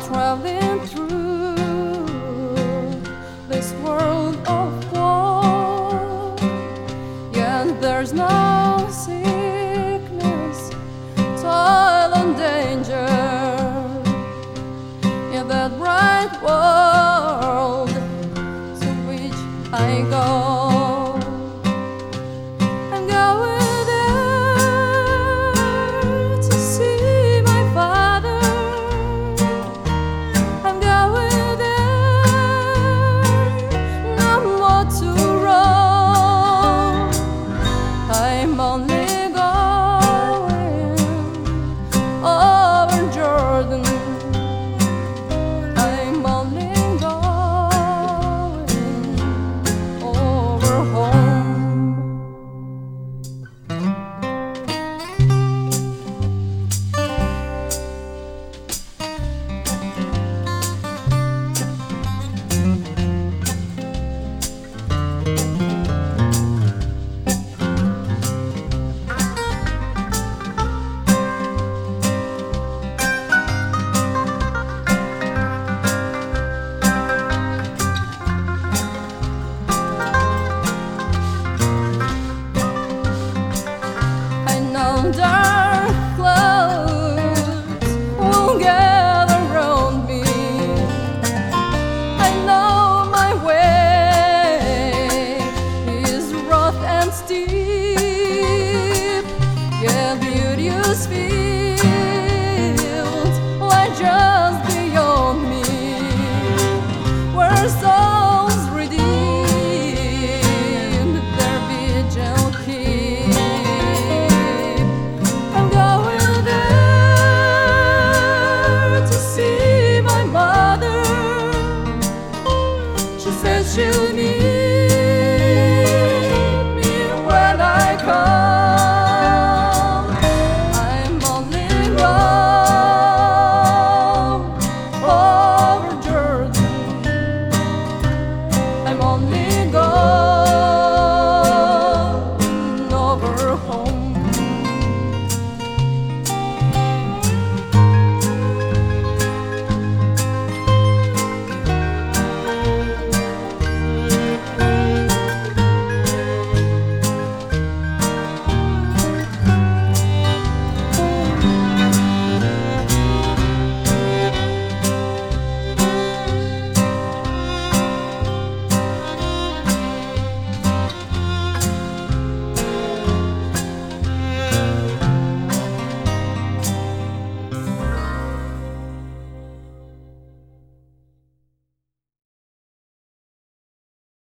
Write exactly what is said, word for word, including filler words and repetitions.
traveling through this world of war. Yet there's no sickness, toil and danger in that bright world to which I go. I'm going there to see my father. I'm going there, no more to roam. I'm only going over Jordan. I'm only going over home. I know dark clouds will gather around me. I know my way is rough and steep, yet beauteous feet